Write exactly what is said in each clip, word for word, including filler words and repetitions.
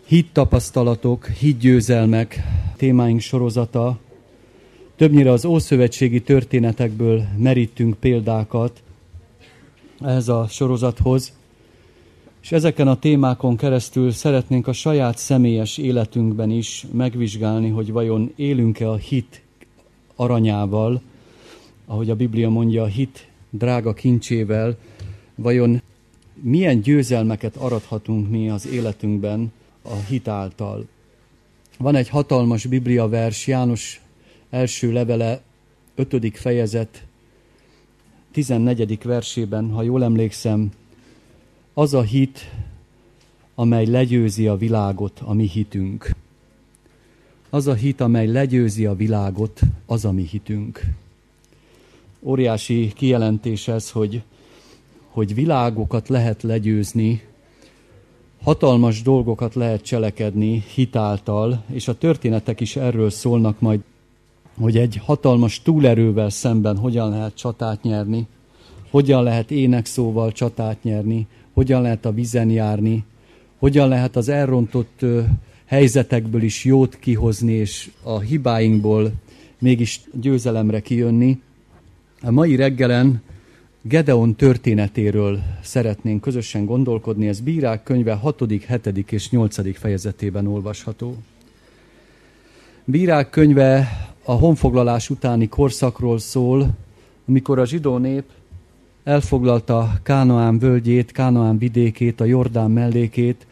Hittapasztalatok, hitgyőzelmek témáink sorozata. Többnyire az ószövetségi történetekből merítünk példákat ehhez a sorozathoz, és ezeken a témákon keresztül szeretnénk a saját személyes életünkben is megvizsgálni, hogy vajon élünk-e a hit aranyával, ahogy a Biblia mondja, a hit drága kincsével, vajon milyen győzelmeket arathatunk mi az életünkben a hit által. Van egy hatalmas Biblia vers, János első levele, ötödik fejezet, tizennegyedik versében, ha jól emlékszem, az a hit, amely legyőzi a világot, a mi hitünk. Az a hit, amely legyőzi a világot, az a mi hitünk. Óriási kijelentés ez, hogy, hogy világokat lehet legyőzni, hatalmas dolgokat lehet cselekedni hitáltal, és a történetek is erről szólnak majd, hogy egy hatalmas túlerővel szemben hogyan lehet csatát nyerni, hogyan lehet énekszóval csatát nyerni, hogyan lehet a vízen járni, hogyan lehet az elrontott helyzetekből is jót kihozni, és a hibáinkból mégis győzelemre kijönni. A mai reggelen Gedeon történetéről szeretnénk közösen gondolkodni, ez Bírák könyve hatodik, hetedik és nyolcadik fejezetében olvasható. Bírák könyve a honfoglalás utáni korszakról szól, amikor a zsidó nép elfoglalta Kánaán völgyét, Kánaán vidékét, a Jordán mellékét,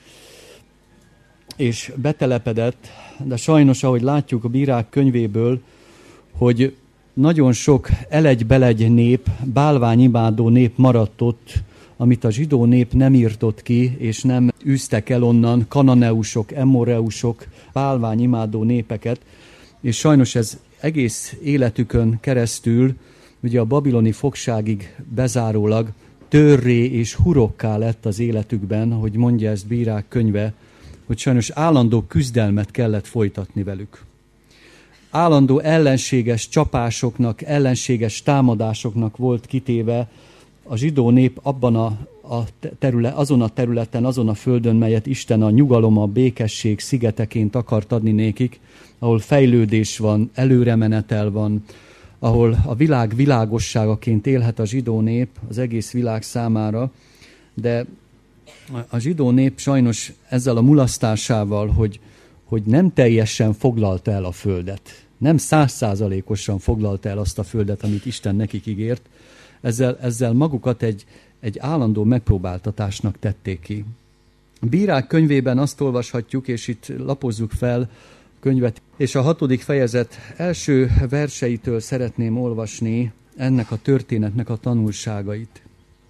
és betelepedett, de sajnos, ahogy látjuk a Bírák könyvéből, hogy nagyon sok elegy-belegy nép, bálványimádó nép maradt ott, amit a zsidó nép nem írtott ki, és nem űztek el onnan, kananeusok, emmoreusok, bálványimádó népeket, és sajnos ez egész életükön keresztül, ugye a babiloni fogságig bezárólag törré és hurokká lett az életükben, hogy mondja ezt Bírák könyve, hogy sajnos állandó küzdelmet kellett folytatni velük. Állandó ellenséges csapásoknak, ellenséges támadásoknak volt kitéve a zsidó nép abban a, a terület, azon a területen, azon a földön, melyet Isten a nyugalom, a békesség szigeteként akart adni nékik, ahol fejlődés van, előremenetel van, ahol a világ világosságaként élhet a zsidó nép az egész világ számára, de a zsidó nép sajnos ezzel a mulasztásával, hogy, hogy nem teljesen foglalta el a földet, nem százszázalékosan foglalta el azt a földet, amit Isten nekik ígért, ezzel, ezzel magukat egy, egy állandó megpróbáltatásnak tették ki. A Bírák könyvében azt olvashatjuk, és itt lapozzuk fel könyvet, és a hatodik fejezet első verseitől szeretném olvasni ennek a történetnek a tanulságait.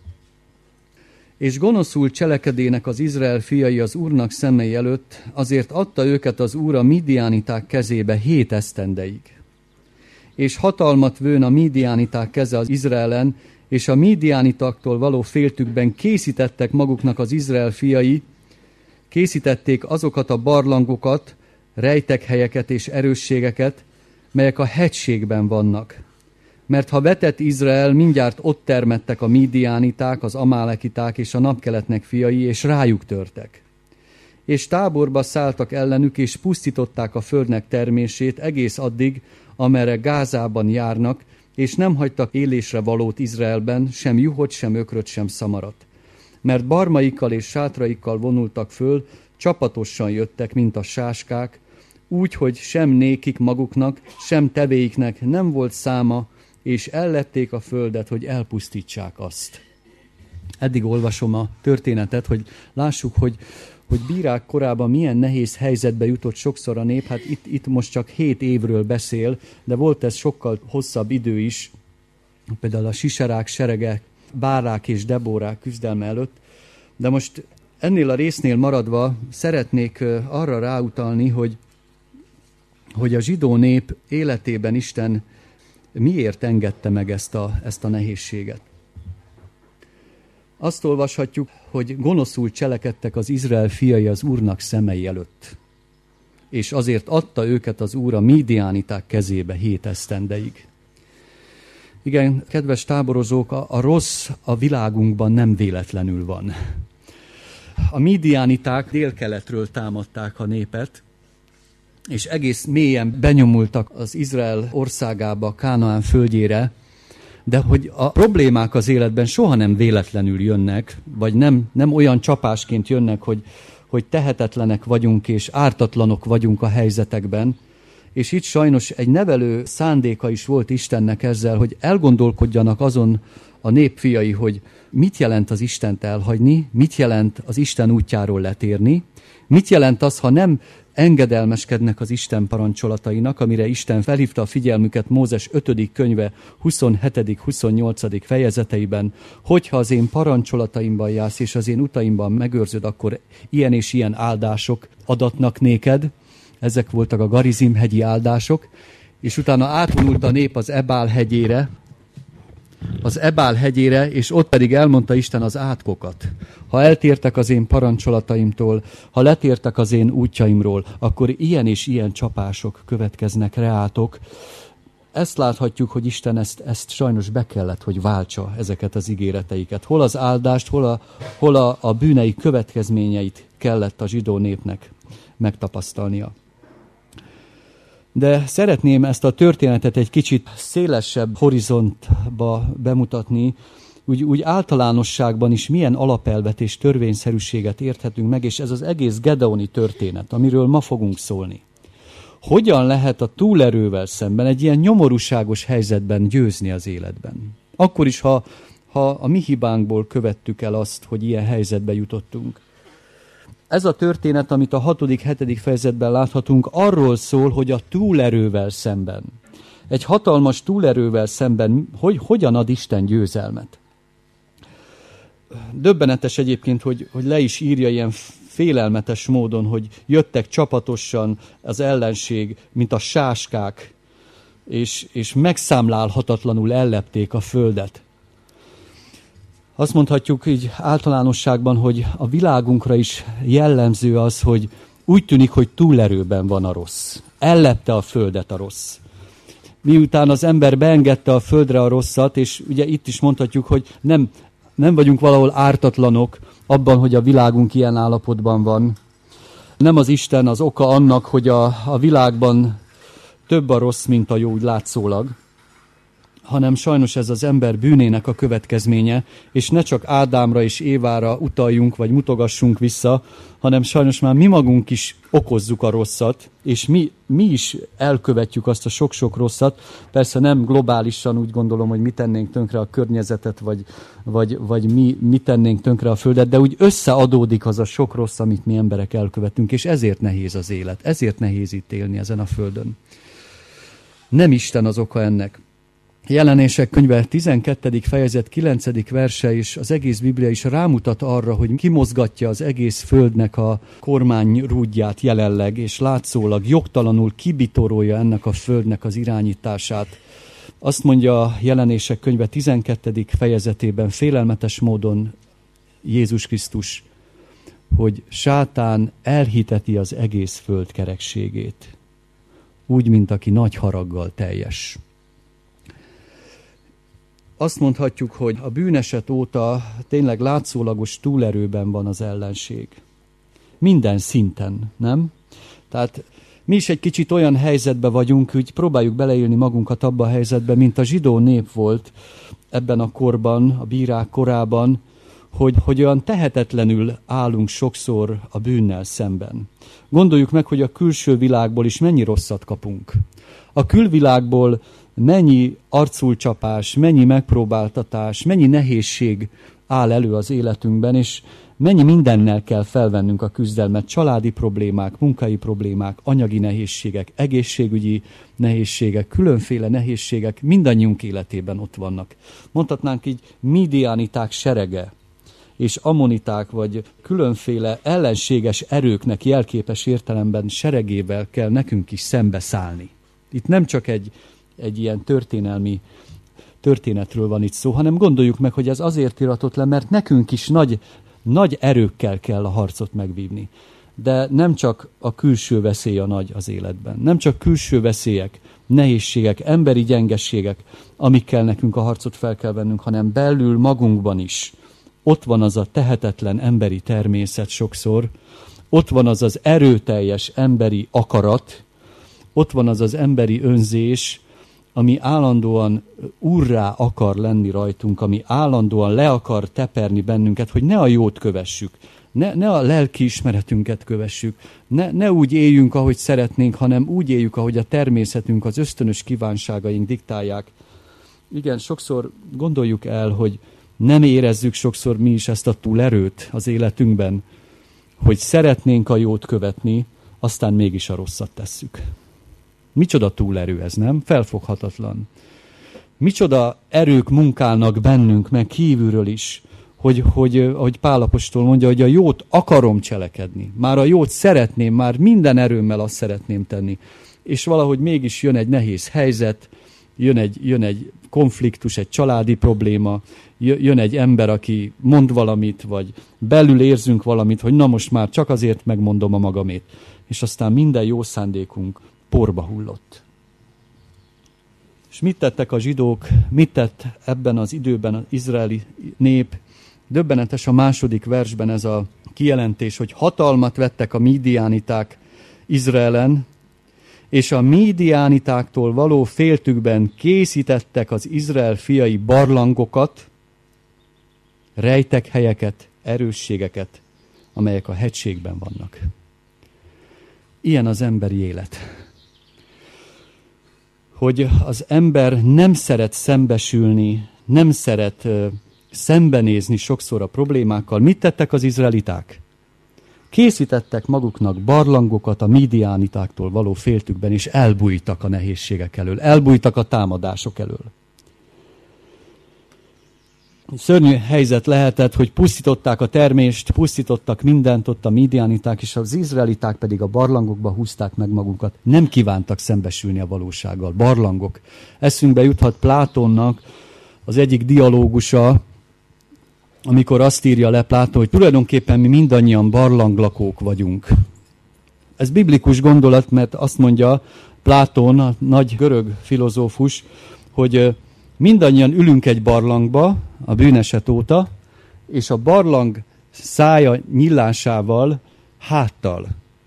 És gonoszul cselekedének az Izrael fiai az Úrnak szemei előtt, azért adta őket az Úr a midiániták kezébe hét esztendeig. És hatalmat vőn a midiániták keze az Izraelen, és a midiánitaktól való féltükben készítettek maguknak az Izrael fiai, készítették azokat a barlangokat, rejtekhelyeket és erősségeket, melyek a hegységben vannak. Mert ha vetett Izrael, mindjárt ott termettek a midiániták, az amálekiták és a napkeletnek fiai, és rájuk törtek. És táborba szálltak ellenük, és pusztították a földnek termését egész addig, amerre Gázában járnak, és nem hagytak élésre valót Izraelben, sem juhot, sem ökröt, sem szamarat. Mert barmaikkal és sátraikkal vonultak föl, csapatosan jöttek, mint a sáskák, úgy, hogy sem nékik maguknak, sem tevéiknek nem volt száma, és ellették a földet, hogy elpusztítsák azt. Eddig olvasom a történetet, hogy lássuk, hogy, hogy Bírák korában milyen nehéz helyzetbe jutott sokszor a nép. Hát itt, itt most csak hét évről beszél, de volt ez sokkal hosszabb idő is, például a Siserák serege, Bárák és Debórák küzdelme előtt. De most ennél a résznél maradva szeretnék arra ráutalni, hogy, hogy a zsidó nép életében Isten miért engedte meg ezt a, ezt a nehézséget. Azt olvashatjuk, hogy gonoszul cselekedtek az Izrael fiai az Úrnak szemei előtt, és azért adta őket az Úr a midiániták kezébe hét esztendeig. Igen, kedves táborozók, a, a rossz a világunkban nem véletlenül van. a mídiániták délkeletről támadták a népet, és egész mélyen benyomultak az Izrael országába, Kánaán földjére, de hogy a problémák az életben soha nem véletlenül jönnek, vagy nem, nem olyan csapásként jönnek, hogy, hogy tehetetlenek vagyunk és ártatlanok vagyunk a helyzetekben, és itt sajnos egy nevelő szándéka is volt Istennek ezzel, hogy elgondolkodjanak azon a nép fiai, hogy mit jelent az Istent elhagyni, mit jelent az Isten útjáról letérni, mit jelent az, ha nem engedelmeskednek az Isten parancsolatainak, amire Isten felhívta a figyelmüket Mózes ötödik könyve huszonhetedik huszonnyolcadik fejezeteiben, hogyha az én parancsolataimban jársz és az én utaimban megőrzöd, akkor ilyen és ilyen áldások adatnak néked. Ezek voltak a Garizim hegyi áldások, és utána átvonult a nép az Ebál hegyére, az Ebál hegyére, és ott pedig elmondta Isten az átkokat. Ha eltértek az én parancsolataimtól, ha letértek az én útjaimról, akkor ilyen és ilyen csapások következnek reátok. Ezt láthatjuk, hogy Isten ezt, ezt sajnos be kellett, hogy váltsa ezeket az ígéreteiket. Hol az áldást, hol a, hol a, a bűnei következményeit kellett a zsidó népnek megtapasztalnia. De szeretném ezt a történetet egy kicsit szélesebb horizontba bemutatni, úgy, úgy általánosságban is milyen alapelvet és törvényszerűséget érthetünk meg, és ez az egész gedeoni történet, amiről ma fogunk szólni. Hogyan lehet a túlerővel szemben egy ilyen nyomorúságos helyzetben győzni az életben? Akkor is, ha, ha a mi hibánkból követtük el azt, hogy ilyen helyzetbe jutottunk. Ez a történet, amit a hatodik, hetedik fejezetben láthatunk, arról szól, hogy a túlerővel szemben, egy hatalmas túlerővel szemben, hogy hogyan ad Isten győzelmet. Döbbenetes egyébként, hogy, hogy le is írja ilyen félelmetes módon, hogy jöttek csapatosan az ellenség, mint a sáskák, és, és megszámlálhatatlanul ellepték a földet. Azt mondhatjuk így általánosságban, hogy a világunkra is jellemző az, hogy úgy tűnik, hogy túlerőben van a rossz. Ellepte a földet a rossz. Miután az ember beengedte a földre a rosszat, és ugye itt is mondhatjuk, hogy nem, nem vagyunk valahol ártatlanok abban, hogy a világunk ilyen állapotban van. Nem az Isten az oka annak, hogy a, a világban több a rossz, mint a jó, úgy látszólag, hanem sajnos ez az ember bűnének a következménye, és ne csak Ádámra és Évára utaljunk, vagy mutogassunk vissza, hanem sajnos már mi magunk is okozzuk a rosszat, és mi, mi is elkövetjük azt a sok-sok rosszat. Persze nem globálisan úgy gondolom, hogy mi tennénk tönkre a környezetet, vagy, vagy, vagy mi, mi tennénk tönkre a földet, de úgy összeadódik az a sok rossz, amit mi emberek elkövetünk, és ezért nehéz az élet, ezért nehéz itt élni ezen a földön. Nem Isten az oka ennek. Jelenések könyve tizenkettedik fejezet kilencedik verse, és az egész Biblia is rámutat arra, hogy kimozgatja az egész földnek a kormányrúdját jelenleg, és látszólag jogtalanul kibitorolja ennek a földnek az irányítását. Azt mondja a Jelenések könyve tizenkettedik fejezetében félelmetes módon Jézus Krisztus, hogy sátán elhiteti az egész föld kerekségét, úgy, mint aki nagy haraggal teljes. Azt mondhatjuk, hogy a bűneset óta tényleg látszólagos túlerőben van az ellenség. Minden szinten, nem? Tehát mi is egy kicsit olyan helyzetben vagyunk, hogy próbáljuk beleélni magunkat abba a helyzetbe, mint a zsidó nép volt ebben a korban, a bírák korában, hogy, hogy olyan tehetetlenül állunk sokszor a bűnnel szemben. Gondoljuk meg, hogy a külső világból is mennyi rosszat kapunk. A külvilágból mennyi arculcsapás, mennyi megpróbáltatás, mennyi nehézség áll elő az életünkben, és mennyi mindennel kell felvennünk a küzdelmet. Családi problémák, munkai problémák, anyagi nehézségek, egészségügyi nehézségek, különféle nehézségek mindannyiunk életében ott vannak. Mondhatnánk így mídiániták serege, és ammoniták, vagy különféle ellenséges erőknek jelképes értelemben seregével kell nekünk is szembeszállni. Itt nem csak egy egy ilyen történelmi történetről van itt szó, hanem gondoljuk meg, hogy ez azért iratott le, mert nekünk is nagy, nagy erőkkel kell a harcot megvívni. De nem csak a külső veszély a nagy az életben. Nem csak külső veszélyek, nehézségek, emberi gyengességek, amikkel nekünk a harcot fel kell vennünk, hanem belül magunkban is ott van az a tehetetlen emberi természet sokszor, ott van az az erőteljes emberi akarat, ott van az az emberi önzés, ami állandóan úrrá akar lenni rajtunk, ami állandóan le akar teperni bennünket, hogy ne a jót kövessük, ne, ne a lelki ismeretünket kövessük, ne, ne úgy éljünk, ahogy szeretnénk, hanem úgy éljük, ahogy a természetünk, az ösztönös kívánságaink diktálják. Igen, sokszor gondoljuk el, hogy nem érezzük sokszor mi is ezt a túlerőt az életünkben, hogy szeretnénk a jót követni, aztán mégis a rosszat tesszük. Micsoda túlerő ez, nem? Felfoghatatlan. Micsoda erők munkálnak bennünk, meg kívülről is, hogy, hogy, ahogy Pál apostol mondja, hogy a jót akarom cselekedni. Már a jót szeretném, már minden erőmmel azt szeretném tenni. És valahogy mégis jön egy nehéz helyzet, jön egy, jön egy konfliktus, egy családi probléma, jön egy ember, aki mond valamit, vagy belül érzünk valamit, hogy na most már csak azért megmondom a magamét. És aztán minden jó szándékunk porba hullott. És mit tettek a zsidók, mit tett ebben az időben az izraeli nép? Döbbenetes a második versben ez a kijelentés, hogy hatalmat vettek a mídiániták Izraelen, és a mídiánitáktól való féltükben készítettek az Izrael fiai barlangokat, rejtek helyeket, erősségeket, amelyek a hegységben vannak. Ilyen az emberi élet. Hogy az ember nem szeret szembesülni, nem szeret uh, szembenézni sokszor a problémákkal. Mit tettek az izraeliták? Készítettek maguknak barlangokat a mídiánitáktól való féltükben, és elbújtak a nehézségek elől, elbújtak a támadások elől. Szörnyű helyzet lehetett, hogy pusztították a termést, pusztítottak mindent ott a mídiániták, és az izraeliták pedig a barlangokba húzták meg magukat. Nem kívántak szembesülni a valósággal. Barlangok. Eszünkbe juthat Plátonnak az egyik dialógusa, amikor azt írja le Plátón, hogy tulajdonképpen mi mindannyian barlanglakók vagyunk. Ez biblikus gondolat, mert azt mondja Plátón, a nagy görög filozófus, hogy mindannyian ülünk egy barlangba, a bűneset óta, és a barlang szája nyílásával háttal.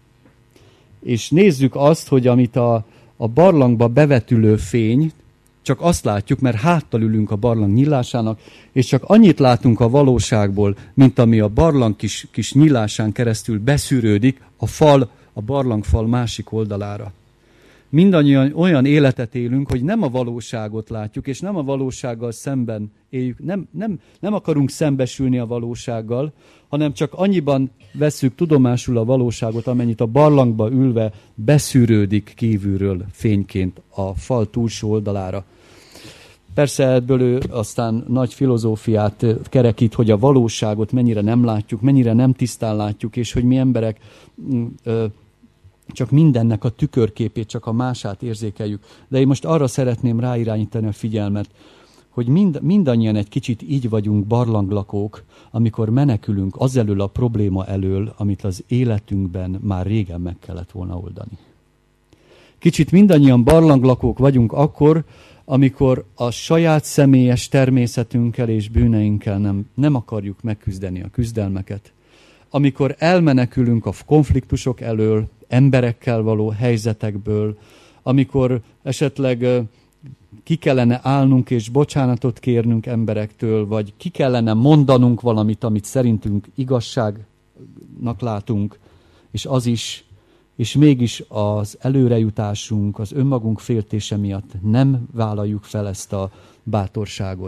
És nézzük azt, hogy amit a, a barlangba bevetülő fény, csak azt látjuk, mert háttal ülünk a barlang nyílásának, és csak annyit látunk a valóságból, mint ami a barlang kis, kis nyílásán keresztül beszűrődik a fal, a barlangfal másik oldalára. Mindannyian olyan életet élünk, hogy nem a valóságot látjuk, és nem a valósággal szemben éljük, nem, nem, nem akarunk szembesülni a valósággal, hanem csak annyiban vesszük tudomásul a valóságot, amennyit a barlangba ülve beszűrődik kívülről fényként a fal túlsó oldalára. Persze ebből ő aztán nagy filozófiát kerekít, hogy a valóságot mennyire nem látjuk, mennyire nem tisztán látjuk, és hogy mi emberek ö, csak mindennek a tükörképét, csak a mását érzékeljük. De én most arra szeretném ráirányítani a figyelmet, hogy mind, mindannyian egy kicsit így vagyunk barlanglakók, amikor menekülünk azelől a probléma elől, amit az életünkben már régen meg kellett volna oldani. Kicsit mindannyian barlanglakók vagyunk akkor, amikor a saját személyes természetünkkel és bűneinkkel nem, nem akarjuk megküzdeni a küzdelmeket. Amikor elmenekülünk a konfliktusok elől, emberekkel való helyzetekből, amikor esetleg ki kellene állnunk és bocsánatot kérnünk emberektől, vagy ki kellene mondanunk valamit, amit szerintünk igazságnak látunk, és az is, és mégis az előrejutásunk, az önmagunk féltése miatt nem vállaljuk fel ezt a bátorságot,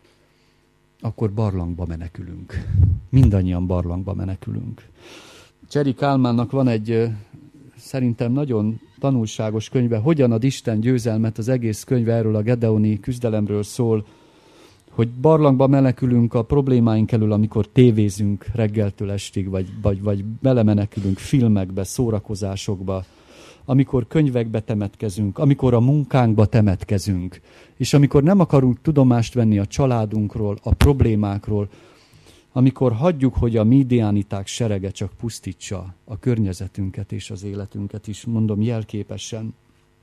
akkor barlangba menekülünk. Mindannyian barlangba menekülünk. Cseri Kálmánnak van egy szerintem nagyon tanulságos könyve, Hogyan ad Isten győzelmet, az egész könyve erről a gedeoni küzdelemről szól, hogy barlangba menekülünk a problémáink elől, amikor tévézünk reggeltől estig, vagy, vagy, vagy belemenekülünk filmekbe, szórakozásokba, amikor könyvekbe temetkezünk, amikor a munkánkba temetkezünk, és amikor nem akarunk tudomást venni a családunkról, a problémákról, amikor hagyjuk, hogy a mídiániták serege csak pusztítsa a környezetünket és az életünket is, mondom jelképesen.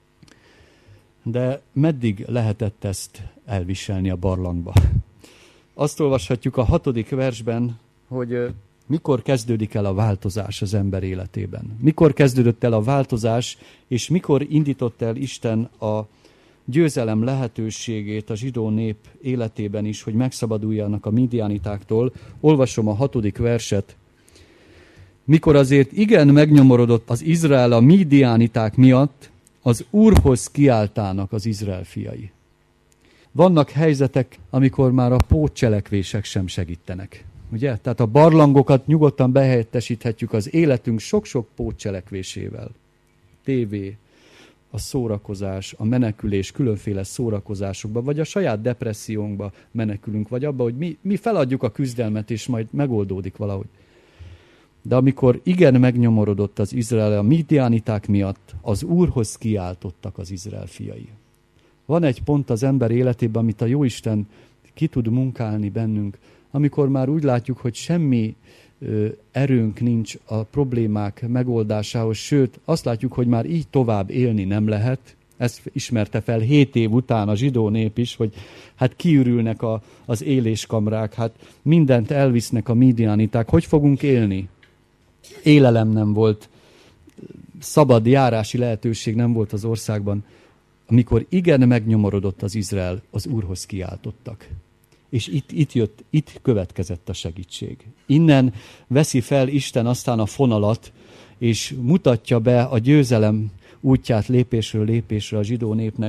De meddig lehetett ezt elviselni a barlangba? azt olvashatjuk a hatodik versben, hogy mikor kezdődik el a változás az ember életében. Mikor kezdődött el a változás, és mikor indított el Isten a győzelem lehetőségét a zsidó nép életében is, hogy megszabaduljanak a midianitáktól. Olvasom a hatodik verset. Mikor azért igen megnyomorodott az Izrael a midianiták miatt, az Úrhoz kiáltának az Izrael fiai. Vannak helyzetek, amikor már a pótcselekvések sem segítenek. Ugye? Tehát a barlangokat nyugodtan behelyettesíthetjük az életünk sok-sok pótcselekvésével. Tévé, a szórakozás, a menekülés, különféle szórakozásokba, vagy a saját depressziónkba menekülünk, vagy abba, hogy mi, mi feladjuk a küzdelmet, és majd megoldódik valahogy. De amikor igen megnyomorodott az Izrael a midianiták miatt, az Úrhoz kiáltottak az Izrael fiai. Van egy pont az ember életében, amit a Jóisten ki tud munkálni bennünk, amikor már úgy látjuk, hogy semmi ö, erőnk nincs a problémák megoldásához, sőt, azt látjuk, hogy már így tovább élni nem lehet. Ezt ismerte fel hét év után a zsidó nép is, hogy hát kiürülnek a, az éléskamrák, hát mindent elvisznek a midianiták. Hogy fogunk élni? Élelem nem volt, szabad járási lehetőség nem volt az országban. Amikor igen megnyomorodott az Izrael, az Úrhoz kiáltottak. És itt, itt jött, itt következett a segítség. Innen veszi fel Isten aztán a fonalat, és mutatja be a győzelem útját lépésről lépésre a zsidó népnek.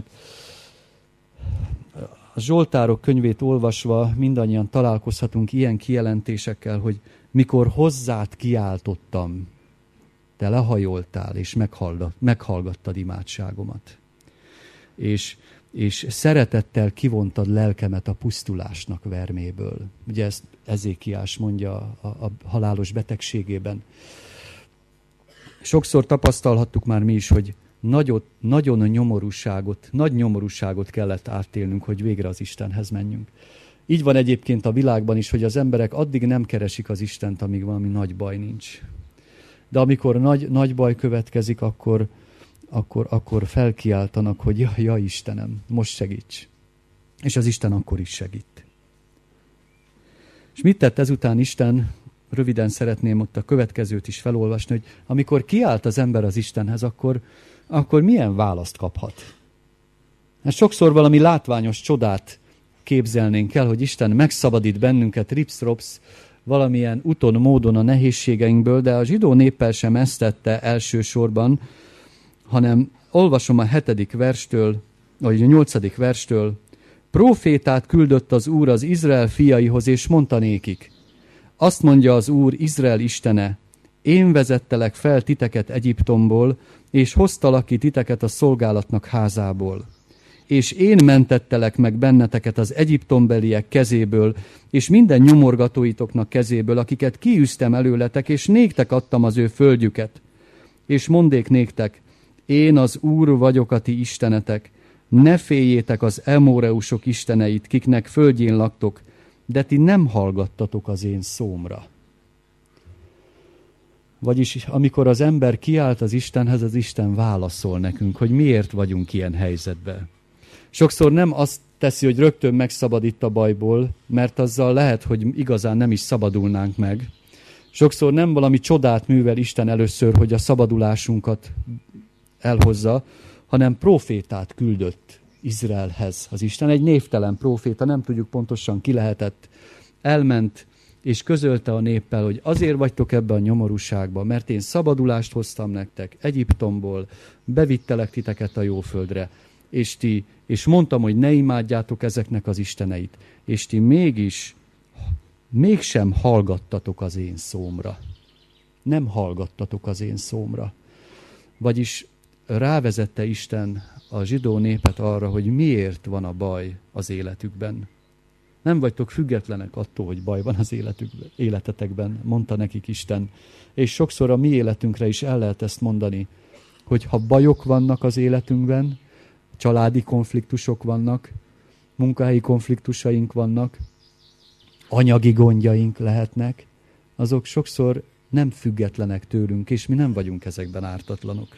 A Zsoltárok könyvét olvasva mindannyian találkozhatunk ilyen kijelentésekkel, hogy mikor hozzád kiáltottam, te lehajoltál, és meghallgattad imádságomat. És, és szeretettel kivontad lelkemet a pusztulásnak verméből. Ugye ezt Ezékiás mondja a, a halálos betegségében. Sokszor tapasztalhattuk már mi is, hogy nagyot, nagyon nyomorúságot, nagy nyomorúságot kellett átélnünk, hogy végre az Istenhez menjünk. Így van egyébként a világban is, hogy az emberek addig nem keresik az Istent, amíg valami nagy baj nincs. De amikor nagy, nagy baj következik, akkor, akkor, akkor felkiáltanak, hogy ja, ja Istenem, most segíts. És az Isten akkor is segít. És mit tett ezután Isten? Röviden szeretném ott a következőt is felolvasni, hogy amikor kiált az ember az Istenhez, akkor, akkor milyen választ kaphat? Hát sokszor valami látványos csodát képzelnénk el, hogy Isten megszabadít bennünket rips-rops valamilyen úton, módon a nehézségeinkből, de a zsidó néppel sem ezt tette elsősorban, hanem olvasom a hetedik verstől, vagy a nyolcadik verstől, prófétát küldött az Úr az Izrael fiaihoz, és mondta nékik, azt mondja az Úr, Izrael Istene, én vezettelek fel titeket Egyiptomból, és hoztalak ki titeket a szolgálatnak házából. És én mentettelek meg benneteket az egyiptombeliek kezéből, és minden nyomorgatóitoknak kezéből, akiket kiűztem előletek, és néktek adtam az ő földjüket. És mondék néktek, én az Úr vagyok a ti istenetek, ne féljétek az emóreusok isteneit, kiknek földjén laktok, de ti nem hallgattatok az én szómra. Vagyis amikor az ember kiált az Istenhez, az Isten válaszol nekünk, hogy miért vagyunk ilyen helyzetben. Sokszor nem azt teszi, hogy rögtön megszabadít a bajból, mert azzal lehet, hogy igazán nem is szabadulnánk meg. Sokszor nem valami csodát művel Isten először, hogy a szabadulásunkat elhozza, hanem prófétát küldött Izraelhez az Isten. Egy névtelen próféta, nem tudjuk pontosan ki lehetett, elment és közölte a néppel, hogy azért vagytok ebbe a nyomorúságba, mert én szabadulást hoztam nektek Egyiptomból, bevittelek titeket a jó földre, és ti, és mondtam, hogy ne imádjátok ezeknek az isteneit, és ti mégis, mégsem hallgattatok az én szómra. Nem hallgattatok az én szómra. Vagyis rávezette Isten a zsidó népet arra, hogy miért van a baj az életükben. Nem vagytok függetlenek attól, hogy baj van az életükben, életetekben, mondta nekik Isten. És sokszor a mi életünkre is el lehet ezt mondani, hogy ha bajok vannak az életünkben, családi konfliktusok vannak, munkahelyi konfliktusaink vannak, anyagi gondjaink lehetnek, azok sokszor nem függetlenek tőlünk, és mi nem vagyunk ezekben ártatlanok.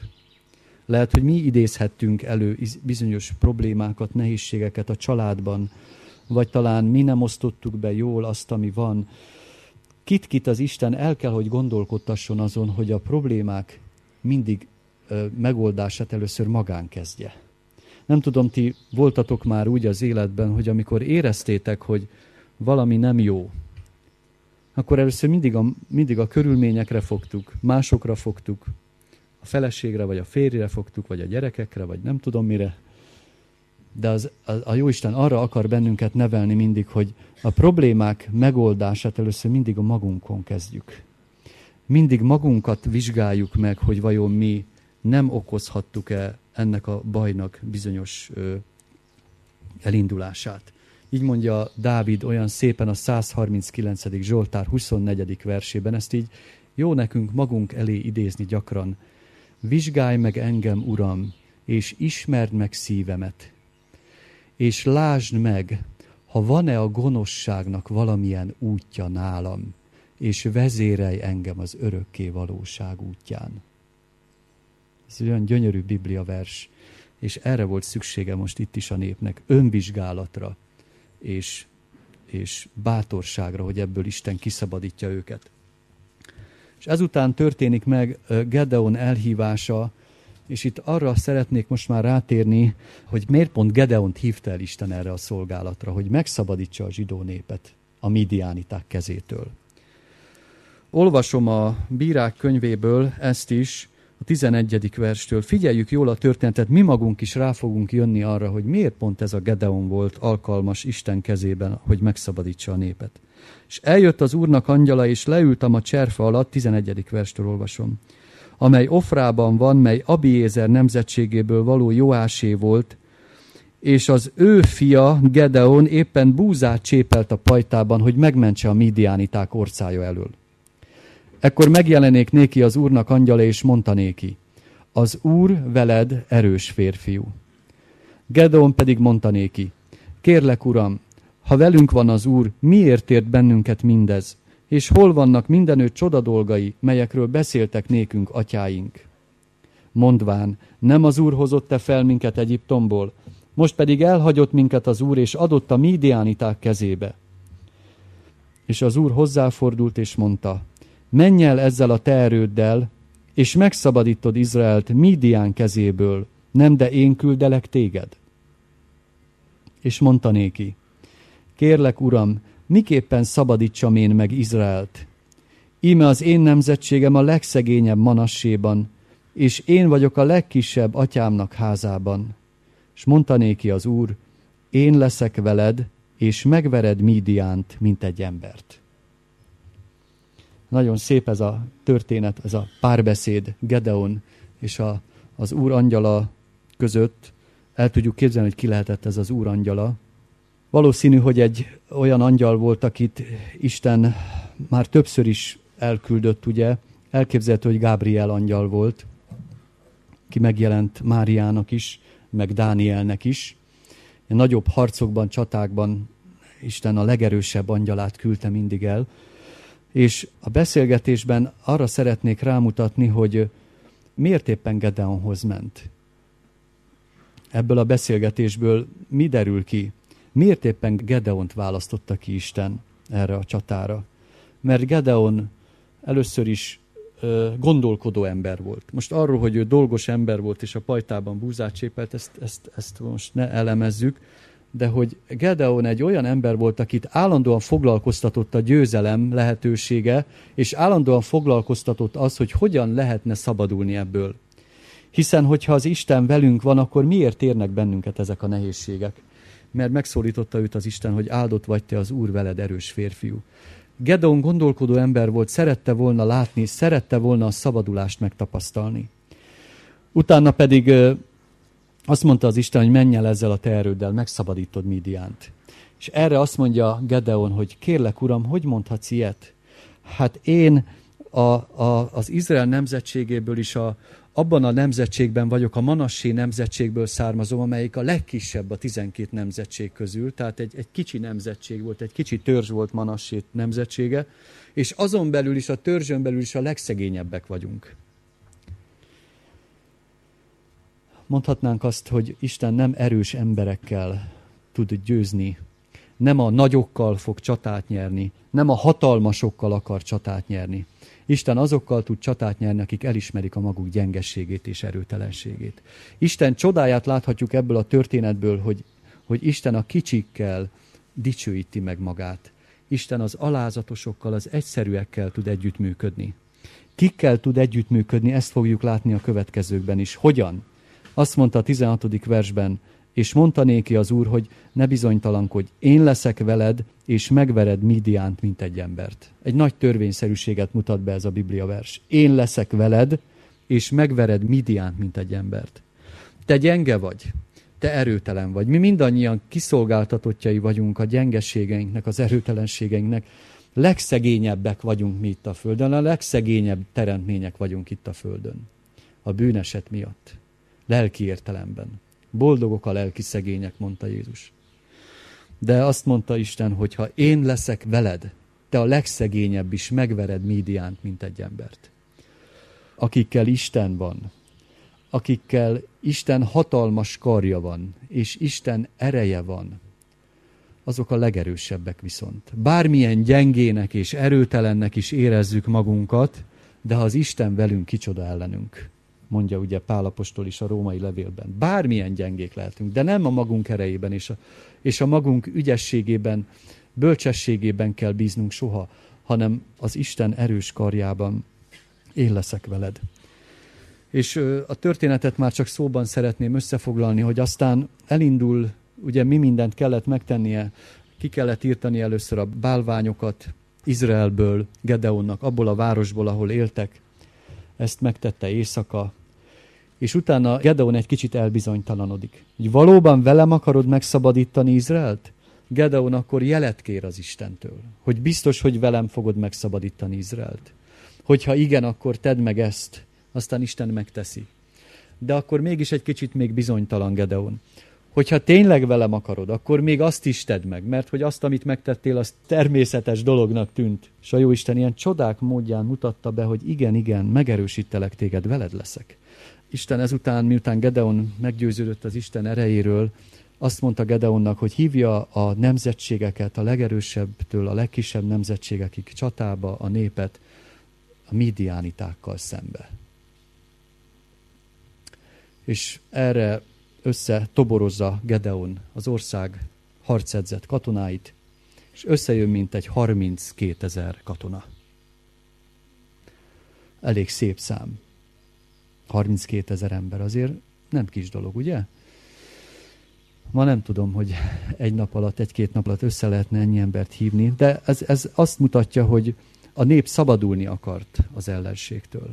Lehet, hogy mi idézhettünk elő bizonyos problémákat, nehézségeket a családban, vagy talán mi nem osztottuk be jól azt, ami van. Kit-kit az Isten el kell, hogy gondolkodtasson azon, hogy a problémák mindig ö, megoldását először magán kezdje. Nem tudom, ti voltatok már úgy az életben, hogy amikor éreztétek, hogy valami nem jó, akkor először mindig a, mindig a körülményekre fogtuk, másokra fogtuk, a feleségre, vagy a férjre fogtuk, vagy a gyerekekre, vagy nem tudom mire. De az, a, a Jóisten arra akar bennünket nevelni mindig, hogy a problémák megoldását először mindig a magunkon kezdjük. Mindig magunkat vizsgáljuk meg, hogy vajon mi nem okozhattuk-e ennek a bajnak bizonyos ö, elindulását. Így mondja Dávid olyan szépen a százharminckilencedik Zsoltár huszonnegyedik versében, ezt így jó nekünk magunk elé idézni gyakran. Vizsgálj meg engem, Uram, és ismerd meg szívemet, és lásd meg, ha van-e a gonoszságnak valamilyen útja nálam, és vezérelj engem az örökké valóság útján. Ez olyan gyönyörű Biblia vers, és erre volt szüksége most itt is a népnek, önvizsgálatra, és, és bátorságra, hogy ebből Isten kiszabadítja őket. És ezután történik meg Gedeon elhívása, és itt arra szeretnék most már rátérni, hogy miért pont Gedeont hívta el Isten erre a szolgálatra, hogy megszabadítsa a zsidó népet a midiániták kezétől. Olvasom a Bírák könyvéből ezt is, a tizenegyedik verstől. Figyeljük jól a történetet, mi magunk is rá fogunk jönni arra, hogy miért pont ez a Gedeon volt alkalmas Isten kezében, hogy megszabadítsa a népet. És eljött az Úrnak angyala, és leültem a cserfa alatt, tizenegyedik verstől olvasom, amely Ofrában van, mely Abiézer nemzetségéből való Joásé volt, és az ő fia Gedeon éppen búzát csépelt a pajtában, hogy megmentse a midiániták orcája elől. Ekkor megjelenék néki az Úrnak angyala, és mondta néki, az Úr veled erős férfiú. Gedeon pedig mondta néki, kérlek, Uram, ha velünk van az Úr, miért ért bennünket mindez? És hol vannak mindenütt csoda dolgai, melyekről beszéltek nékünk atyáink? Mondván, nem az Úr hozott-e fel minket Egyiptomból, most pedig elhagyott minket az Úr, és adott a midiániták kezébe. És az Úr hozzáfordult, és mondta, menj el ezzel a te erőddel, és megszabadítod Izraelt Midián kezéből, nem de én küldelek téged. És mondta néki, kérlek, Uram, miképpen szabadítsam én meg Izraelt? Íme az én nemzetségem a legszegényebb Manasséban, és én vagyok a legkisebb atyámnak házában. És mondta néki az Úr, én leszek veled, és megvered Midiánt, mint egy embert. Nagyon szép ez a történet, ez a párbeszéd Gedeon és a, az Úr angyala között. El tudjuk képzelni, hogy ki lehetett ez az Úr angyala. Valószínű, hogy egy olyan angyal volt, akit Isten már többször is elküldött, ugye. Elképzelhető, hogy Gábriel angyal volt, ki megjelent Máriának is, meg Dánielnek is. Nagyobb harcokban, csatákban Isten a legerősebb angyalát küldte mindig el. És a beszélgetésben arra szeretnék rámutatni, hogy miért éppen Gedeonhoz ment. Ebből a beszélgetésből mi derül ki? Miért éppen Gedeont választotta ki Isten erre a csatára? Mert Gedeon először is ö, gondolkodó ember volt. Most arról, hogy ő dolgos ember volt, és a pajtában búzát csépelt, ezt, ezt, ezt most ne elemezzük, de hogy Gedeon egy olyan ember volt, akit állandóan foglalkoztatott a győzelem lehetősége, és állandóan foglalkoztatott az, hogy hogyan lehetne szabadulni ebből. Hiszen, hogyha az Isten velünk van, akkor miért érnek bennünket ezek a nehézségek? Mert megszólította őt az Isten, hogy áldott vagy te az Úr veled, erős férfiú. Gedeon gondolkodó ember volt, szerette volna látni, szerette volna a szabadulást megtapasztalni. Utána pedig azt mondta az Isten, hogy menj el ezzel a te erőddel, megszabadítod Midiánt. És erre azt mondja Gedeon, hogy kérlek, Uram, hogy mondhatsz ilyet? Hát én a, a, az Izrael nemzetségéből is a, abban a nemzetségben vagyok, a Manassé nemzetségből származom, amelyik a legkisebb a tizenkét nemzetség közül, tehát egy, egy kicsi nemzetség volt, egy kicsi törzs volt Manassé nemzetsége, és azon belül is, a törzsön belül is a legszegényebbek vagyunk. Mondhatnánk azt, hogy Isten nem erős emberekkel tud győzni, nem a nagyokkal fog csatát nyerni, nem a hatalmasokkal akar csatát nyerni. Isten azokkal tud csatát nyerni, akik elismerik a maguk gyengességét és erőtelenségét. Isten csodáját láthatjuk ebből a történetből, hogy, hogy Isten a kicsikkel dicsőíti meg magát. Isten az alázatosokkal, az egyszerűekkel tud együttműködni. Kikkel tud együttműködni, ezt fogjuk látni a következőkben is. Hogyan? Azt mondta a tizenhatodik versben, és mondta néki az Úr, hogy ne bizonytalankodj, én leszek veled, és megvered Midiánt, mint egy embert. Egy nagy törvényszerűséget mutat be ez a Biblia vers. Én leszek veled, és megvered Midiánt, mint egy embert. Te gyenge vagy, te erőtelen vagy. Mi mindannyian kiszolgáltatottjai vagyunk a gyengességeinknek, az erőtelenségeinknek. Legszegényebbek vagyunk mi itt a Földön, a legszegényebb teremtmények vagyunk itt a Földön. A bűneset miatt. Lelki értelemben. Boldogok a lelki szegények, mondta Jézus. De azt mondta Isten, hogy ha én leszek veled, te a legszegényebb is megvered Midiánt, mint egy embert. Akikkel Isten van, akikkel Isten hatalmas karja van, és Isten ereje van, azok a legerősebbek viszont. Bármilyen gyengének és erőtelennek is érezzük magunkat, de ha az Isten velünk, kicsoda ellenünk, mondja ugye Pál apostol is a római levélben. Bármilyen gyengék lehetünk, de nem a magunk erejében és a, és a magunk ügyességében, bölcsességében kell bíznunk soha, hanem az Isten erős karjában. Én leszek veled. És a történetet már csak szóban szeretném összefoglalni, hogy aztán elindul, ugye mi mindent kellett megtennie, ki kellett írtani először a bálványokat Izraelből, Gedeonnak, abból a városból, ahol éltek. Ezt megtette éjszaka, és utána Gedeon egy kicsit elbizonytalanodik. Hogy valóban velem akarod megszabadítani Izraelt? Gedeon akkor jelet kér az Istentől, hogy biztos, hogy velem fogod megszabadítani Izraelt. Hogyha igen, akkor tedd meg ezt, aztán Isten megteszi. De akkor mégis egy kicsit még bizonytalan Gedeon. Hogyha tényleg velem akarod, akkor még azt is tedd meg, mert hogy azt, amit megtettél, az természetes dolognak tűnt. És a Jóisten ilyen csodák módján mutatta be, hogy igen, igen, megerősítelek téged, veled leszek. Isten ezután, miután Gedeon meggyőződött az Isten erejéről, azt mondta Gedeonnak, hogy hívja a nemzetségeket, a legerősebbtől a legkisebb nemzetségekig csatába a népet a midiánitákkal szembe. És erre összetoborozza Gedeon az ország harcedzett katonáit, és összejön mint egy harminckétezer katona. Elég szép szám. harminckétezer ember azért nem kis dolog, ugye? Ma nem tudom, hogy egy nap alatt, egy-két nap alatt össze lehetne ennyi embert hívni, de ez, ez azt mutatja, hogy a nép szabadulni akart az ellenségtől.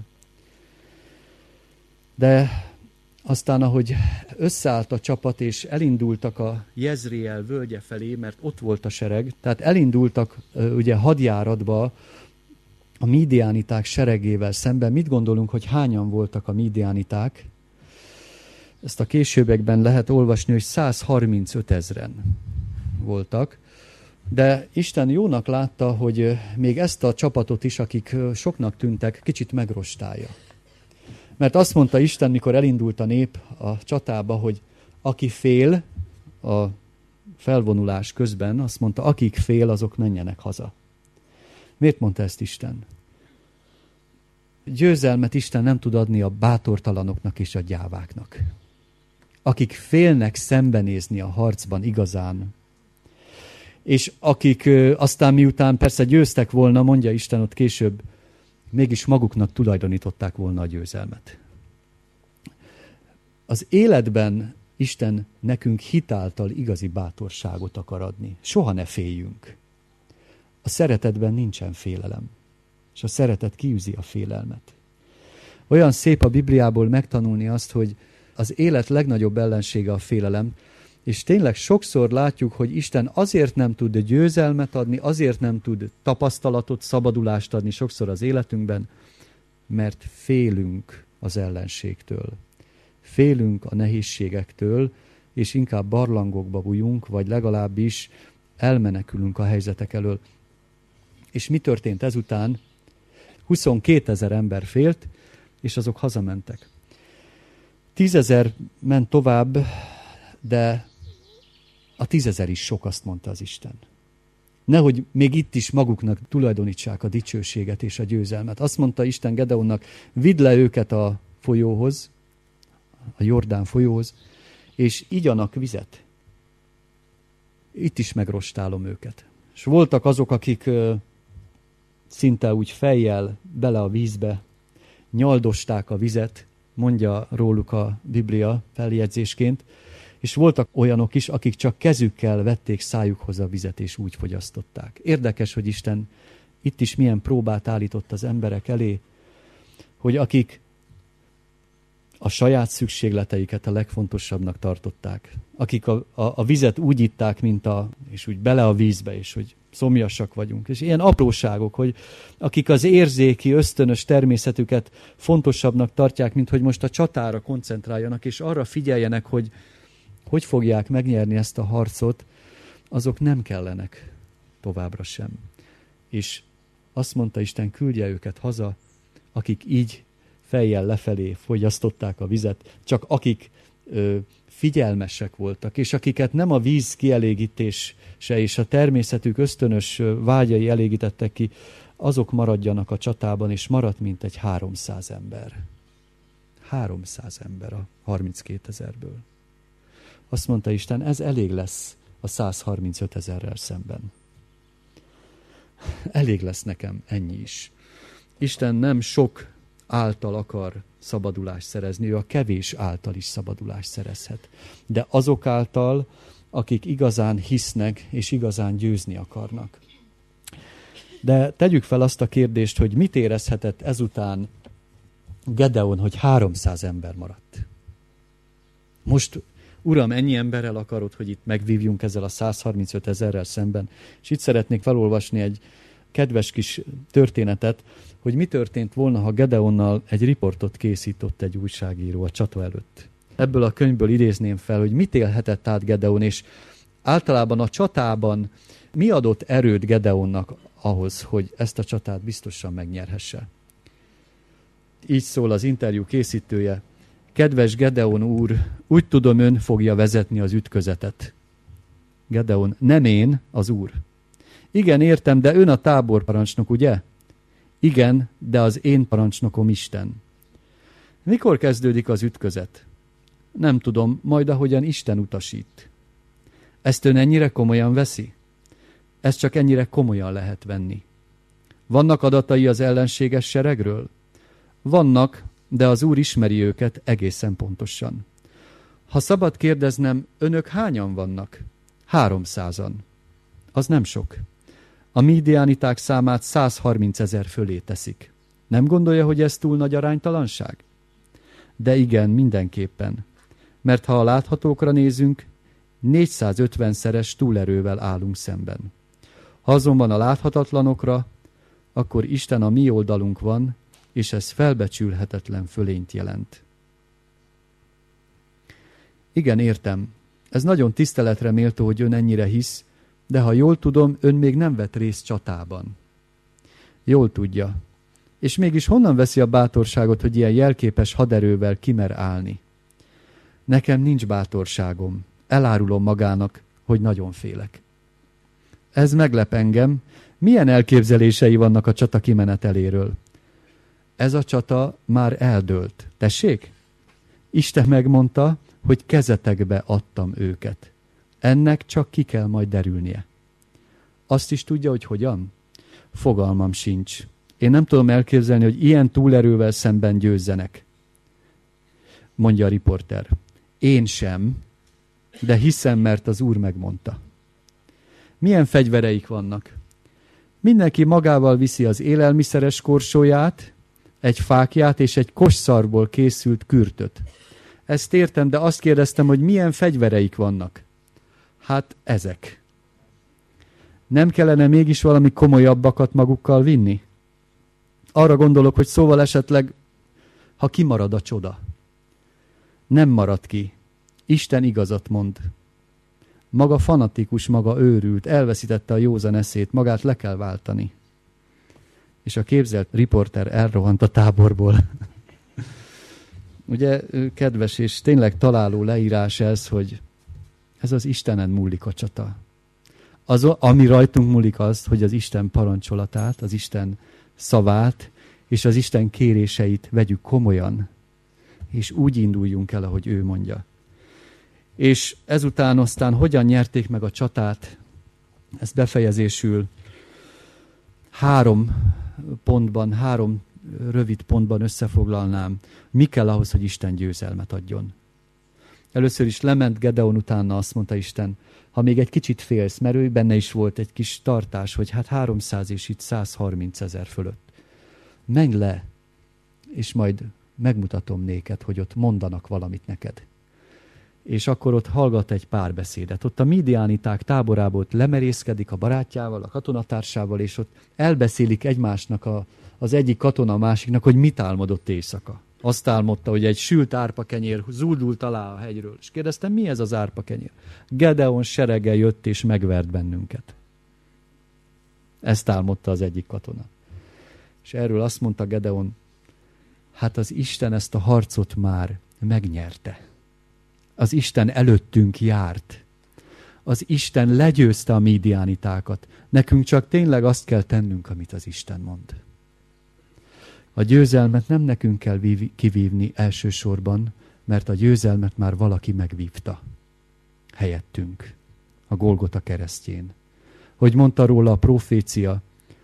De aztán, ahogy összeállt a csapat, és elindultak a Jezreel völgye felé, mert ott volt a sereg, tehát elindultak ugye hadjáratba a midiániták seregével szemben. Mit gondolunk, hogy hányan voltak a midiániták? Ezt a későbbekben lehet olvasni, hogy száz harmincöt ezren voltak. De Isten jónak látta, hogy még ezt a csapatot is, akik soknak tűntek, kicsit megrostálja. Mert azt mondta Isten, mikor elindult a nép a csatába, hogy aki fél a felvonulás közben, azt mondta, akik fél, azok menjenek haza. Miért mondta ezt Isten? Győzelmet Isten nem tud adni a bátortalanoknak és a gyáváknak. Akik félnek szembenézni a harcban igazán, és akik aztán miután persze győztek volna, mondja Isten ott később, mégis maguknak tulajdonították volna a győzelmet. Az életben Isten nekünk hitáltal igazi bátorságot akar adni. Soha ne féljünk. A szeretetben nincsen félelem, és a szeretet kiűzi a félelmet. Olyan szép a Bibliából megtanulni azt, hogy az élet legnagyobb ellensége a félelem, és tényleg sokszor látjuk, hogy Isten azért nem tud győzelmet adni, azért nem tud tapasztalatot, szabadulást adni sokszor az életünkben, mert félünk az ellenségtől. Félünk a nehézségektől, és inkább barlangokba bújunk, vagy legalábbis elmenekülünk a helyzetek elől. És mi történt ezután? huszonkétezer ember félt, és azok hazamentek. Tízezer ment tovább, de A tízezer is sok, azt mondta az Isten. Nehogy még itt is maguknak tulajdonítsák a dicsőséget és a győzelmet. Azt mondta Isten Gedeonnak, vidd le őket a folyóhoz, a Jordán folyóhoz, és igyanak vizet. Itt is megrostálom őket. És voltak azok, akik szinte úgy fejjel bele a vízbe nyaldosták a vizet, mondja róluk a Biblia feljegyzésként, és voltak olyanok is, akik csak kezükkel vették szájukhoz a vizet, és úgy fogyasztották. Érdekes, hogy Isten itt is milyen próbát állított az emberek elé, hogy akik a saját szükségleteiket a legfontosabbnak tartották, akik a, a, a vizet úgy itták, mint a, és úgy bele a vízbe, és hogy szomjasak vagyunk. És ilyen apróságok, hogy akik az érzéki, ösztönös természetüket fontosabbnak tartják, mint hogy most a csatára koncentráljanak, és arra figyeljenek, hogy hogy fogják megnyerni ezt a harcot, azok nem kellenek továbbra sem. És azt mondta Isten, küldje őket haza, akik így fejjel lefelé fogyasztották a vizet, csak akik ö, figyelmesek voltak, és akiket nem a víz kielégítése és a természetük ösztönös vágyai elégítettek ki, azok maradjanak a csatában, és maradt mintegy háromszáz ember. háromszáz ember a harminckétezerből. Azt mondta Isten, ez elég lesz a száz harmincöt ezerrel szemben. Elég lesz nekem ennyi is. Isten nem sok által akar szabadulást szerezni, ő a kevés által is szabadulást szerezhet. De azok által, akik igazán hisznek és igazán győzni akarnak. De tegyük fel azt a kérdést, hogy mit érezhetett ezután Gedeon, hogy háromszáz ember maradt. Most, Uram, ennyi emberrel akarod, hogy itt megvívjunk ezzel a száz harmincöt ezerrel szemben. És itt szeretnék felolvasni egy kedves kis történetet, hogy mi történt volna, ha Gedeonnal egy riportot készített egy újságíró a csata előtt. Ebből a könyvből idézném fel, hogy mit élhetett át Gedeon, és általában a csatában mi adott erőt Gedeonnak ahhoz, hogy ezt a csatát biztosan megnyerhesse. Így szól az interjú készítője. Kedves Gedeon úr, úgy tudom, ön fogja vezetni az ütközetet. Gedeon, nem én, az úr. Igen, értem, de ön a táborparancsnok, ugye? Igen, de az én parancsnokom Isten. Mikor kezdődik az ütközet? Nem tudom, majd ahogyan Isten utasít. Ezt ön ennyire komolyan veszi? Ezt csak ennyire komolyan lehet venni. Vannak adatai az ellenséges seregről? Vannak, de az Úr ismeri őket egészen pontosan. Ha szabad kérdeznem, önök hányan vannak? Háromszázan. Az nem sok. A mídiániták számát száz harminc ezer fölé teszik. Nem gondolja, hogy ez túl nagy aránytalanság? De igen, mindenképpen. Mert ha a láthatókra nézünk, négyszázötvenszeres túlerővel állunk szemben. Ha azonban a láthatatlanokra, akkor Isten a mi oldalunk van, és ez felbecsülhetetlen fölényt jelent. Igen, értem. Ez nagyon tiszteletre méltó, hogy ön ennyire hisz, de ha jól tudom, ön még nem vett részt csatában. Jól tudja. És mégis honnan veszi a bátorságot, hogy ilyen jelképes haderővel kimer állni? Nekem nincs bátorságom. Elárulom magának, hogy nagyon félek. Ez meglep engem. Milyen elképzelései vannak a csata kimeneteléről? Ez a csata már eldőlt. Tessék? Isten megmondta, hogy kezetekbe adtam őket. Ennek csak ki kell majd derülnie. Azt is tudja, hogy hogyan? Fogalmam sincs. Én nem tudom elképzelni, hogy ilyen túlerővel szemben győzzenek. Mondja a riporter. Én sem, de hiszem, mert az Úr megmondta. Milyen fegyvereik vannak? Mindenki magával viszi az élelmiszeres korsóját, egy fákját és egy kosszarból készült kürtöt. Ezt értem, de azt kérdeztem, hogy milyen fegyvereik vannak. Hát ezek. Nem kellene mégis valami komolyabbakat magukkal vinni? Arra gondolok, hogy szóval esetleg, ha kimarad a csoda. Nem marad ki. Isten igazat mond. Maga fanatikus, maga őrült, elveszítette a józan eszét, magát le kell váltani. És a képzelt riporter elrohant a táborból. Ugye kedves és tényleg találó leírás ez, hogy Ez az Istenen múlik a csata. Az, ami rajtunk múlik az, hogy az Isten parancsolatát, az Isten szavát és az Isten kéréseit vegyük komolyan, és úgy induljunk el, ahogy ő mondja. És ezután aztán hogyan nyerték meg a csatát, ezt befejezésül három pontban, három rövid pontban összefoglalnám, mi kell ahhoz, hogy Isten győzelmet adjon. Először is lement Gedeon, utána azt mondta Isten, ha még egy kicsit félsz, mert ő benne is volt egy kis tartás, hogy hát háromszáz és itt száz harminc ezer fölött. Menj le, és majd megmutatom néked, hogy ott mondanak valamit neked. És akkor ott hallgat egy párbeszédet. Ott a midiániták táborából ott lemerészkedik a barátjával, a katonatársával, és ott elbeszélik egymásnak a, az egyik katona a másiknak, hogy mit álmodott éjszaka. Azt álmodta, hogy egy sült árpakenyér zúdult alá a hegyről. És kérdeztem, mi ez az árpakenyér? Gedeon serege jött és megvert bennünket. Ezt álmodta az egyik katona. És erről azt mondta Gedeon, hát az Isten ezt a harcot már megnyerte. Az Isten előttünk járt. Az Isten legyőzte a midiánitákat. Nekünk csak tényleg azt kell tennünk, amit az Isten mond. A győzelmet nem nekünk kell kivívni elsősorban, mert a győzelmet már valaki megvívta. Helyettünk. A Golgota keresztjén. Hogy mondta róla a profécia,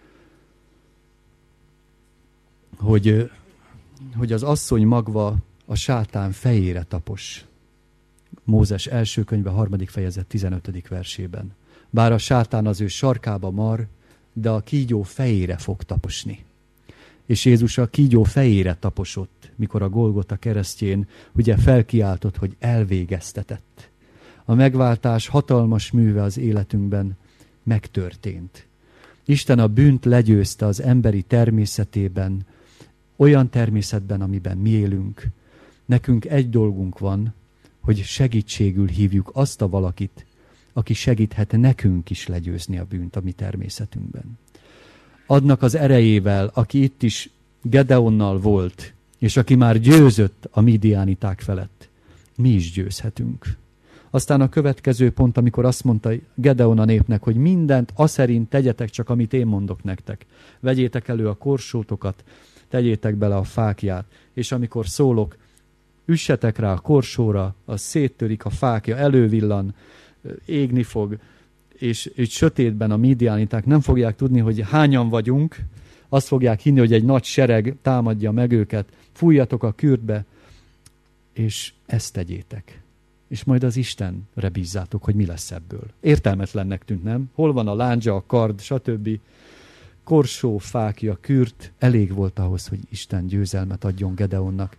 hogy, hogy az asszony magva a sátán fejére tapos. Mózes első könyve, harmadik fejezet, tizenötödik versében. Bár a sátán az ő sarkába mar, de a kígyó fejére fog taposni. És Jézus a kígyó fejére taposott, mikor a Golgota keresztjén ugye felkiáltott, hogy elvégeztetett. A megváltás hatalmas műve az életünkben megtörtént. Isten a bűnt legyőzte az emberi természetében, olyan természetben, amiben mi élünk. Nekünk egy dolgunk van, hogy segítségül hívjuk azt a valakit, aki segíthet nekünk is legyőzni a bűnt a mi természetünkben. Adnak az erejével, aki itt is Gedeonnal volt, és aki már győzött a midiániták felett, mi is győzhetünk. Aztán a következő pont, amikor azt mondta Gedeon a népnek, hogy mindent aszerint tegyetek csak, amit én mondok nektek. Vegyétek elő a korsótokat, tegyétek bele a fákját, és amikor szólok, üssetek rá a korsóra, az széttörik, a fákja elővillan, égni fog, és így sötétben a midiániták nem fogják tudni, hogy hányan vagyunk, azt fogják hinni, hogy egy nagy sereg támadja meg őket, fújjatok a kürtbe, és ezt tegyétek. És majd az Istenre bízzátok, hogy mi lesz ebből. Értelmetlennek tűnt, nem? Hol van a láncsa, a kard, stb. Korsó, fákja, kürt, elég volt ahhoz, hogy Isten győzelmet adjon Gedeonnak.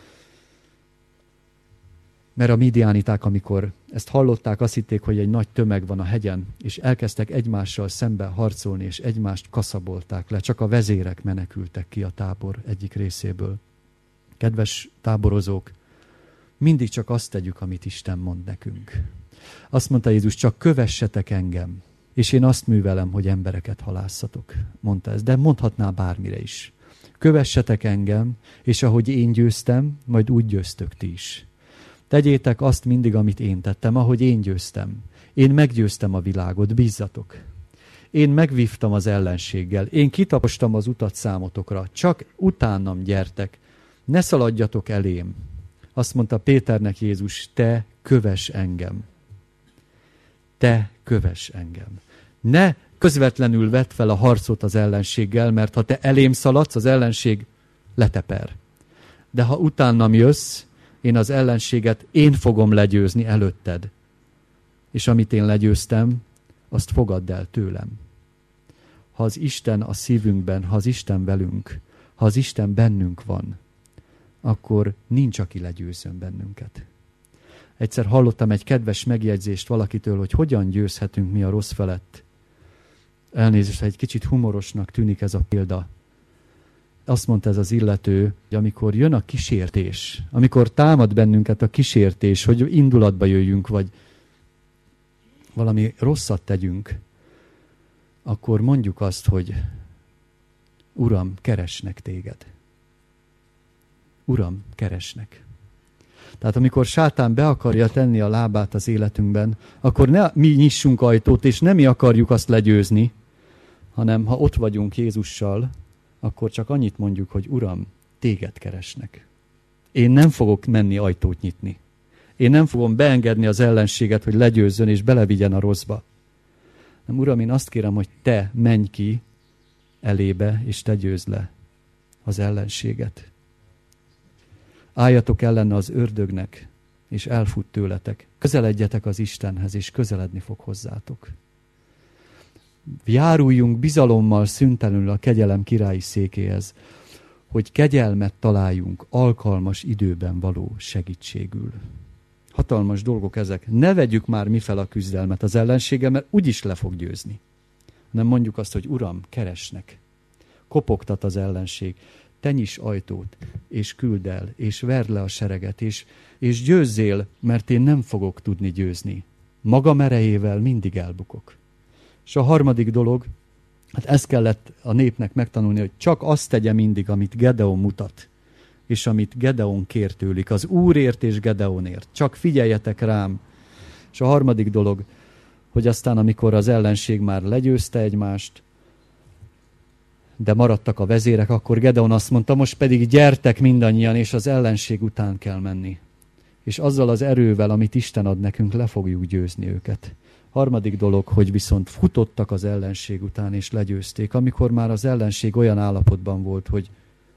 Mert a midiániták, amikor ezt hallották, azt hitték, hogy egy nagy tömeg van a hegyen, és elkezdtek egymással szemben harcolni, és egymást kaszabolták le. Csak a vezérek menekültek ki a tábor egyik részéből. Kedves táborozók, mindig csak azt tegyük, amit Isten mond nekünk. Azt mondta Jézus, csak kövessetek engem, és én azt művelem, hogy embereket halászatok, mondta ez, de mondhatná bármire is. Kövessetek engem, és ahogy én győztem, majd úgy győztök ti is. Tegyétek azt mindig, amit én tettem, ahogy én győztem. Én meggyőztem a világot, bízzatok. Én megvívtam az ellenséggel, én kitapostam az utat számotokra, csak utánam gyertek, ne szaladjatok elém. Azt mondta Péternek Jézus, te kövess engem. Te kövess engem. Ne közvetlenül vedd fel a harcot az ellenséggel, mert ha te elém szaladsz, az ellenség leteper. De ha utánam jössz, én az ellenséget én fogom legyőzni előtted. És amit én legyőztem, azt fogadd el tőlem. Ha az Isten a szívünkben, ha az Isten velünk, ha az Isten bennünk van, akkor nincs, aki legyőzzön bennünket. Egyszer hallottam egy kedves megjegyzést valakitől, hogy hogyan győzhetünk mi a rossz felett. Elnézést, egy kicsit humorosnak tűnik ez a példa. Azt mondta ez az illető, hogy amikor jön a kísértés, amikor támad bennünket a kísértés, hogy indulatba jöjjünk, vagy valami rosszat tegyünk, akkor mondjuk azt, hogy Uram, keresnek téged. Uram, keresnek. Tehát amikor sátán be akarja tenni a lábát az életünkben, akkor ne mi nyissunk ajtót, és nem mi akarjuk azt legyőzni, hanem ha ott vagyunk Jézussal, akkor csak annyit mondjuk, hogy Uram, téged keresnek. Én nem fogok menni ajtót nyitni. Én nem fogom beengedni az ellenséget, hogy legyőzzön és belevigyen a rosszba. Nem, Uram, én azt kérem, hogy te menj ki elébe, és te győzd le az ellenséget. Álljatok ellene az ördögnek, és elfut tőletek. Közeledjetek az Istenhez, és közeledni fog hozzátok. Járuljunk bizalommal szüntelenül a kegyelem királyi székéhez, hogy kegyelmet találjunk alkalmas időben való segítségül. Hatalmas dolgok ezek. Ne vegyük már mi fel a küzdelmet az ellenséggel, mert úgyis le fog győzni. Nem mondjuk azt, hogy Uram, keresnek. Kopogtat az ellenség. Te nyiss ajtót, és küld el, és verd le a sereget, és, és győzzél, mert én nem fogok tudni győzni. Magam erejével mindig elbukok. És a harmadik dolog, hát ezt kellett a népnek megtanulni, hogy csak azt tegye mindig, amit Gedeon mutat, és amit Gedeon kér tőlük, az Úrért és Gedeonért. Csak figyeljetek rám. És a harmadik dolog, hogy aztán, amikor az ellenség már legyőzte egymást, de maradtak a vezérek, akkor Gedeon azt mondta, most pedig gyertek mindannyian, és az ellenség után kell menni. És azzal az erővel, amit Isten ad nekünk, le fogjuk győzni őket. Harmadik dolog, hogy viszont futottak az ellenség után, és legyőzték, amikor már az ellenség olyan állapotban volt, hogy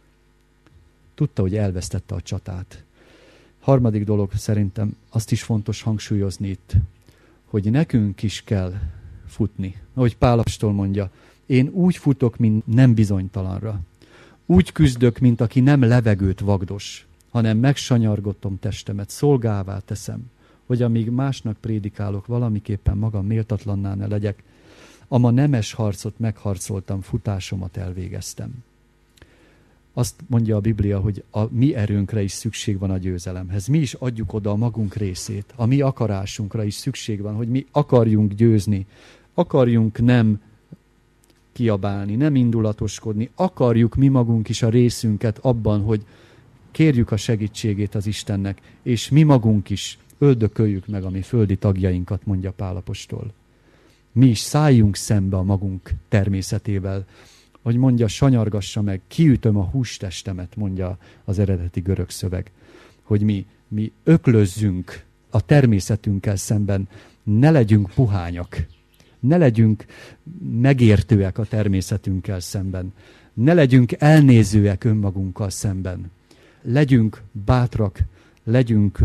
tudta, hogy elvesztette a csatát. Harmadik dolog, szerintem azt is fontos hangsúlyozni itt, hogy nekünk is kell futni. Ahogy Pál apostol mondja, én úgy futok, mint nem bizonytalanra. Úgy küzdök, mint aki nem levegőt vagdos, hanem megsanyargottom testemet, szolgává teszem, hogy amíg másnak prédikálok, valamiképpen magam méltatlanná ne legyek, ama nemes harcot megharcoltam, futásomat elvégeztem. Azt mondja a Biblia, hogy a mi erőnkre is szükség van a győzelemhez. Mi is adjuk oda a magunk részét. A mi akarásunkra is szükség van, hogy mi akarjunk győzni. Akarjunk nem kiabálni, nem indulatoskodni. Akarjuk mi magunk is a részünket abban, hogy kérjük a segítségét az Istennek, és mi magunk is öldököljük meg a mi földi tagjainkat, mondja Pál apostol. Mi is szálljunk szembe a magunk természetével, hogy mondja, sanyargassa meg, kiütöm a hústestemet, mondja az eredeti görög szöveg, hogy mi, mi öklözzünk a természetünkkel szemben, ne legyünk puhányak, ne legyünk megértőek a természetünkkel szemben, ne legyünk elnézőek önmagunkkal szemben, legyünk bátrak, legyünk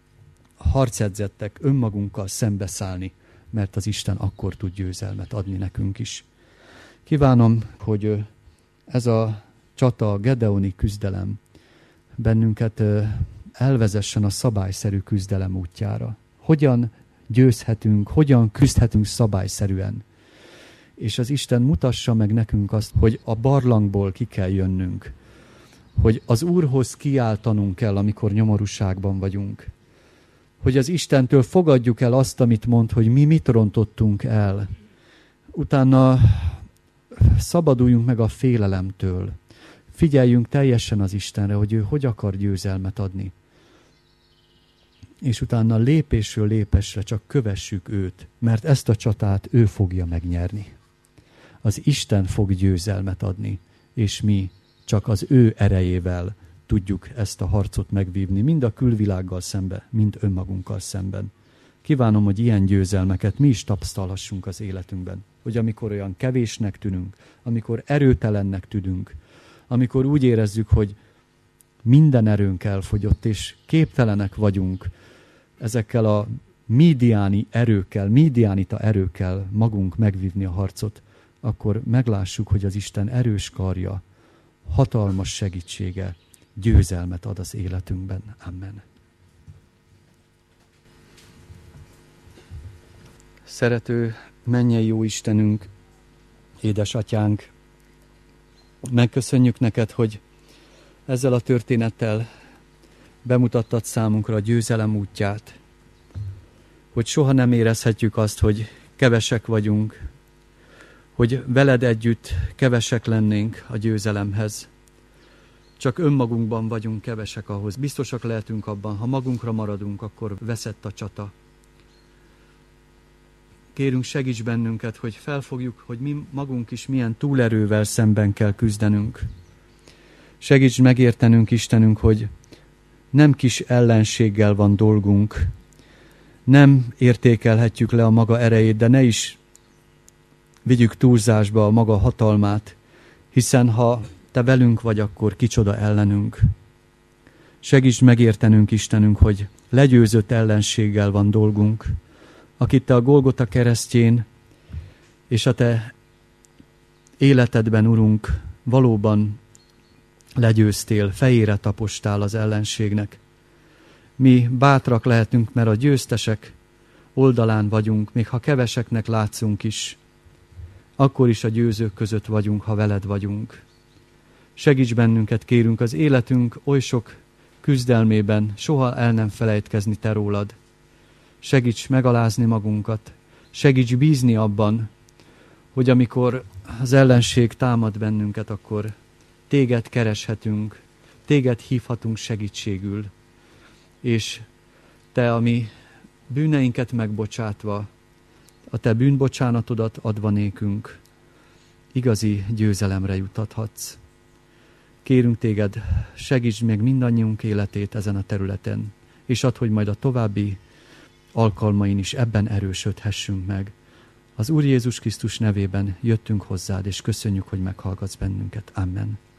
harcedzettek önmagunkkal szembeszállni, mert az Isten akkor tud győzelmet adni nekünk is. Kívánom, hogy ez a csata, a gedeoni küzdelem bennünket elvezessen a szabályszerű küzdelem útjára. Hogyan győzhetünk, hogyan küzdhetünk szabályszerűen. És az Isten mutassa meg nekünk azt, hogy a barlangból ki kell jönnünk. Hogy az Úrhoz kiáltanunk kell, amikor nyomorúságban vagyunk. Hogy az Istentől fogadjuk el azt, amit mond, hogy mi mit rontottunk el. Utána szabaduljunk meg a félelemtől. Figyeljünk teljesen az Istenre, hogy ő hogy akar győzelmet adni. És utána lépésről lépésre csak kövessük őt, mert ezt a csatát ő fogja megnyerni. Az Isten fog győzelmet adni, és mi csak az ő erejével tudjuk ezt a harcot megvívni, mind a külvilággal szembe, mind önmagunkkal szemben. Kívánom, hogy ilyen győzelmeket mi is tapasztalhassunk az életünkben. Hogy amikor olyan kevésnek tűnünk, amikor erőtelennek tűnünk, amikor úgy érezzük, hogy minden erőnk elfogyott, és képtelenek vagyunk ezekkel a mídiáni erőkkel, mídiánita erőkkel magunk megvívni a harcot, akkor meglássuk, hogy az Isten erős karja, hatalmas segítsége, győzelmet ad az életünkben. Amen. Szerető mennyei jó Istenünk, édesatyánk, megköszönjük neked, hogy ezzel a történettel bemutattad számunkra a győzelem útját, hogy soha nem érezhetjük azt, hogy kevesek vagyunk, hogy veled együtt kevesek lennénk a győzelemhez, Csak önmagunkban vagyunk kevesek ahhoz. Biztosak lehetünk abban, ha magunkra maradunk, akkor veszett a csata. Kérünk, segíts bennünket, hogy felfogjuk, hogy mi magunk is milyen túlerővel szemben kell küzdenünk. Segíts megértenünk, Istenünk, hogy nem kis ellenséggel van dolgunk. Nem értékelhetjük le a maga erejét, de ne is vigyük túlzásba a maga hatalmát, hiszen ha te velünk vagy, akkor kicsoda ellenünk. Segíts megértenünk, Istenünk, hogy legyőzött ellenséggel van dolgunk, akit te a Golgota keresztjén és a te életedben, Urunk, valóban legyőztél, fejére tapostál az ellenségnek. Mi bátrak lehetünk, mert a győztesek oldalán vagyunk, még ha keveseknek látszunk is, akkor is a győzők között vagyunk, ha veled vagyunk. Segíts bennünket, kérünk, az életünk oly sok küzdelmében soha el nem felejtkezni te rólad. Segíts megalázni magunkat, segíts bízni abban, hogy amikor az ellenség támad bennünket, akkor téged kereshetünk, téged hívhatunk segítségül, és te a mi bűneinket megbocsátva, a te bűnbocsánatodat adva nékünk, igazi győzelemre jutathatsz. Kérünk téged, segíts meg mindannyiunk életét ezen a területen, és add, hogy majd a további alkalmain is ebben erősödhessünk meg. Az Úr Jézus Krisztus nevében jöttünk hozzád, és köszönjük, hogy meghallgatsz bennünket. Amen.